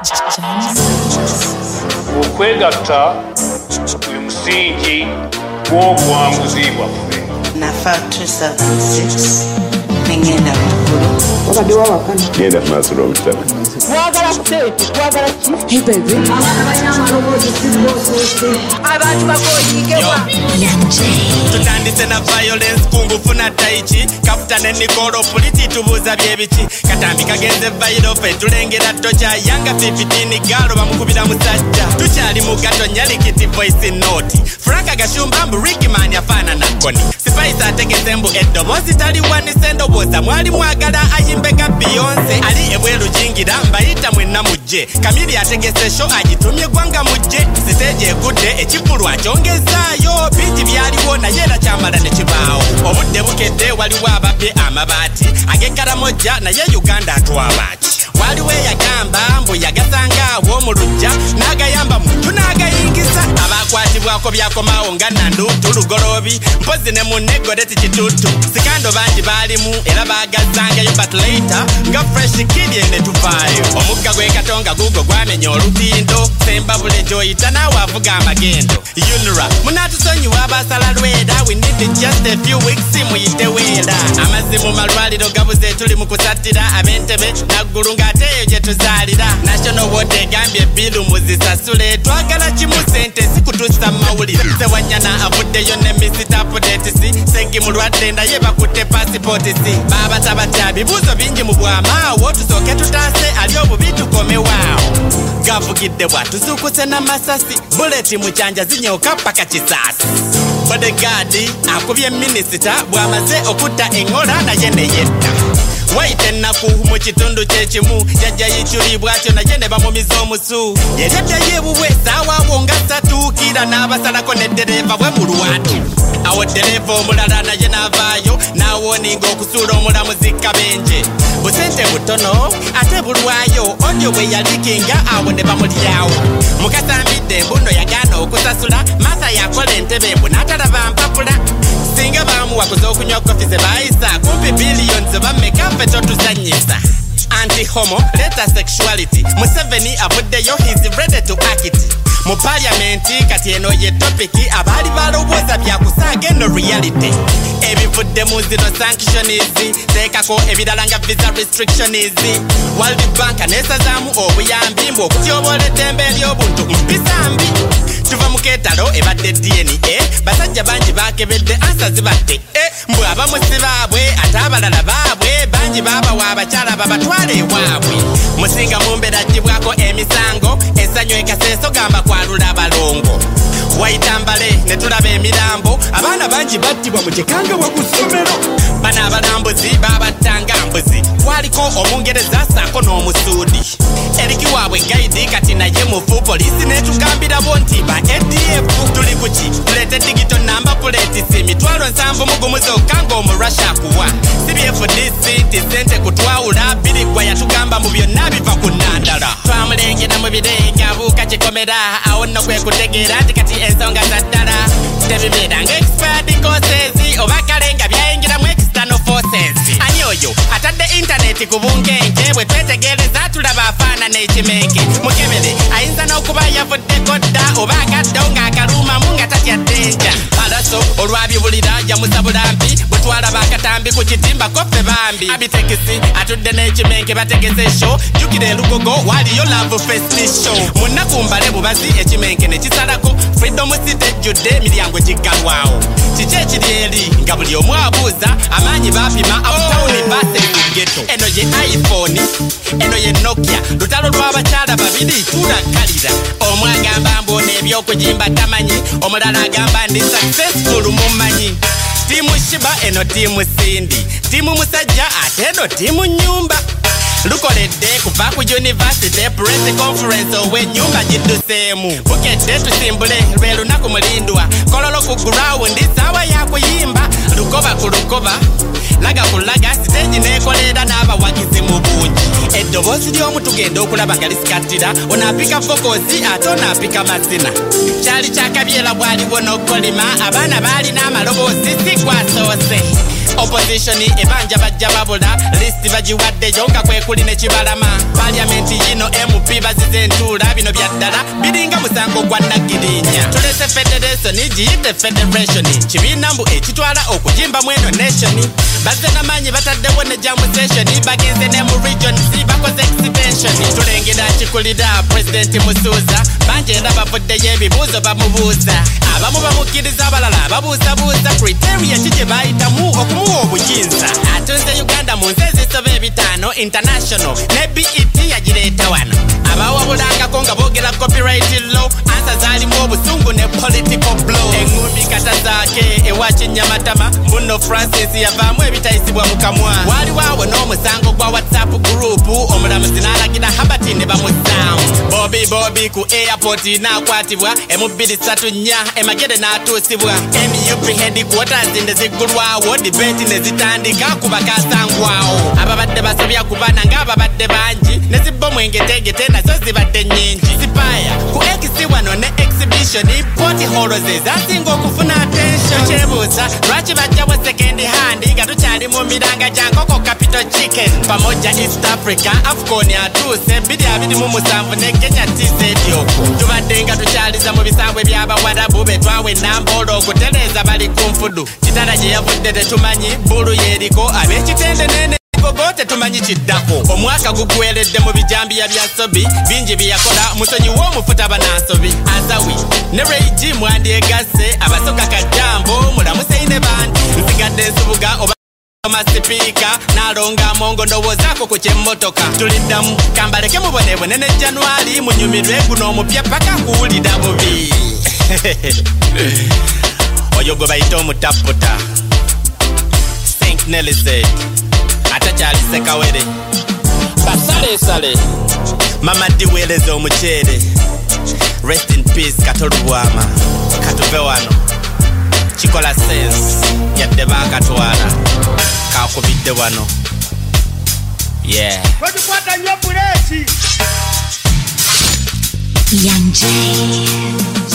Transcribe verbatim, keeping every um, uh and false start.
okwegatta gwe musingi gw'obuwanguzi bwaffe. Nafa two thousand six nengenda mukulu wabadde wawakana genda maaso lw'omutana wagala kuteeti wagala ki hebebe abantu bakoyigewa tutandise na violence kungufuna taichi kapitane nikolo politi tubuza byebiki katambi kagenze vairo fe tulengera tocha yanga fifteen galo bamukubira musajja tuchali mugato nyalikiti voice note franka gashumba mburiki mani afana na koni sipaisa ategeze mbu edobozi tali wani sendo boza mwali mwagala ayimbega Beyonce ali ebwelu jingira mbayita mwenna mujje kamili ategese show agitumye gwanga mujje stage egudde ekipulu akyongezaayo bingi byaliwo naye era kyamala ne kibaawo obudde bukedde waliwo ababbe amabati ag'ekkaramoja naye Uganda atwabaki waliwo eyagamba mbu yagasangaawo mu lujja n'agayamba muntu n'agayingiza abakwatibwako byakomaawo nga nandu tulugolobi mpozi ne munegoleti kitutu sikando bangi baalimu era baagazangayo but later nga fresh kid ene tuvaayo omugga gw'ekatonga gugo gwamenya olutindo sembabule gyoyita naawe avuga amagendo unra munatusonyiwa abasala lwera we need just a few weeks muyite weera amazzi mu malwaliro gabuze tuli mu kusatira ab'entebe naggulu ng'ate eyo gye tuzaalira national water egambye ebbiru muzisasule twagala kimu sente zikutusa mawulire sewanyana avuddeyo ne misita podetisi sengi mulwadde ndaye bakutte pasipoti si baabatabatya bibuuzo bingi mu bwamaawo tusooke tutaase ali obubi tukomewaawo gavugidde bwatuzuukuse n'amasasi buleti mu kyanja zinyoka paka kisaasi bodegaadi akubye minisita bw'amaze okutta eŋŋola naye ne yetta waite ennaku mu kitundu kyekimu jajja yikyulibwa atyo naye ne bamumiza omusu yeryaddayo ebuwe saawaawo nga satuukira n'abasalako n'eddereeva bwe mu lwatu awo ddereeva omulala naye n'avaayo n'awooninga okusuula omulamuzi kabenje busente butono ate bulwayo odyo bwe yalikinga awo ne bamulyawo mukasambidde embuno yagaana okusasula masa yakola entebe embu n'atalaba mpapula singa baamuwakuza okunywa kofi ze baayisa kumpi billions bammeka ffe totuzannyisa anti-homo leta sexuality Museveni avuddeyo he's ready to act mu parliamenti kati eno ye topiki abaali balowooza byakusaaga eno reality ebivudde mu zino sanctions teekako ebirala nga visa restrictions World Bank neesazaamu obuyambi mbu okutyoboola eddembe ery'obuntu mpisa mbi tuva mu keetalo ebadde D N A basajja bangi baakebedde ansa zibadde e mbwe abamusi baabwe ate abalala baabwe bangi baabawa abakyala babatwala ewaabwe musinga mu mbeera agibwako emisango essanyu ekaseeso gamba kwalula abalongo wayitambale ne tulaba emirambo abaana bangi battibwa mu kikanga bwa ku ssomero bano abalambuzi baabattanga mbuzi kwaliko omungereza saako n'omusuudi eriki waabwe gaidi kati naye mufu poliisi n'etugambira bo nti ba A D F tuli kuki tulete digito namba puleti si mitwalo nsanvu mugumu zokka ng'omurusha akuwa C B F D C nti sente kutwawula birigwa yatugamba mu byonna biva ku nnandala twamulengera mu birenge abuuka kikomera awo nno kwe kutegeera nti kati ensonga za ddala tebibeera nga expired courses oba kale nga byayingira mu external forces ani oyo atadde intaneti ku bunkenke bwe twetegereza tulaba afaanana ekimenke mukebere ayinza n'okuba yavuddeko dda oba agaddewo ng'akaluumamu nga tatya ddenja alaso olwabibulira yamusa bulambi bwe twalaba akatambi ku kitimba koffe bambi abitekisi atudde n'ekimenke bategeze show jjukira elugogo waliyo love fest show mu nnaku mbale bubazi ekimenke ne kisalako freedom city ejjudde emiryango giggalwawo kiki ekiri eri nga buli omu abuuza amaanyi baapima uptown base ghetto eno ye iphone eno ye nokia lutalo lw'abakyala babiri tulakkalira omu agamba mbona ebyokujimba tamanyi omulala agamba ndi successful mumanyi tiimu shiba eno tiimu sindi tiimu musajja ate eno tiimu nyumba lukoledde kuva ku university press conference ow'ennyumba gidduseemu bukedde tusimbule lwe lunaku mulindwa kololo ku ground saawa yakuyimba lukoba ku lukoba laga ku laga stage n'ekolera n'abawagizi mu bungi eddoboozi ly'omu tugenda okulaba nga lisikattira onaapika fokosi ate onaapika mazina kyali kyakabyera bwaliwo n'okolima abaana baalina amaloboozi si gwasoose opposition ebanja bajja babula list bagiwadde jonga kwe kuli ne kibalama parliament yino M P bazize ntula bino byaddala biringa musango gwa nagirinya tulese federation giyite federation kibina mbu ekitwala okujimba mweno nation bazze namanyi bataddewo ne jam session bagenze ne mu region si bakoze extension tulengera kikulira president Musuza banje ndabavudde yebibuzo bamubuuza abamu bamukiriza abalala babuusabuuza criteria kije bayitamu okumuwa obujinza atunze Uganda mu nzezi sobe bitano international ne B E T yagireeta wano abawabulangako nga boogera copyright law ansa zaalimu obusungu ne political blow engumbi kata zaake ewa Kinyamatama Mbuno Francis yavaamu ebitayisibwa mu kamwa waliwo n'omusango gwa WhatsApp group omulamuzi n'alagira Habati ne bamusamu Bobby Bobby ku airport n'akwatibwa emubbiri ssatu nnya emagere n'atuusibwa M U P headquarters ne ziggulwawo debate ne zitandika ku bakasangwawo ababadde basobya kubana ng'ababadde bangi ne zibbomu engetegete nazo zibadde nnyingi sipaya ku X wano ne exhibition potholes zasinga okufuna attention kyebuuza lwaki bajjawo second hand nga tukyali mu miranga gya nkoko capital chicken pamoja East Africa AFCON atuuse bbiri abiri mu musanvu ne Kenya tisedyoko tubadde nga tukyaliza mu bisangwe by'abawarabu betwawe nambolo okutereeza bali ku nfudu kitala gye yavudde tetumanyi bbulu yeriko ab'ekitende nene gote tumanyi kiddako omwaka gugweredde mu bijambiya bya sobi bingi byakola musonyi w'omufuta banansobi azawi ne Reigi mwandyegasse abasoka kajambo mulamuseine bantu nsigadde nsubuga oba masipika nalonga mongo ndowoozaako ku kyemmotoka tuliddamu kambaleke mubonebone ne Januari munyumirwe guno omupya paka kuwulira bubi oyo gwe bayita omutaputa Saint Nelly said atakyalise kawere basale sale mama diweereza omuceere rest in peace katolubwama katuve wano kikola sense yadde baakatwala kakubidde wano yeah tukwata nnyo buleki Young J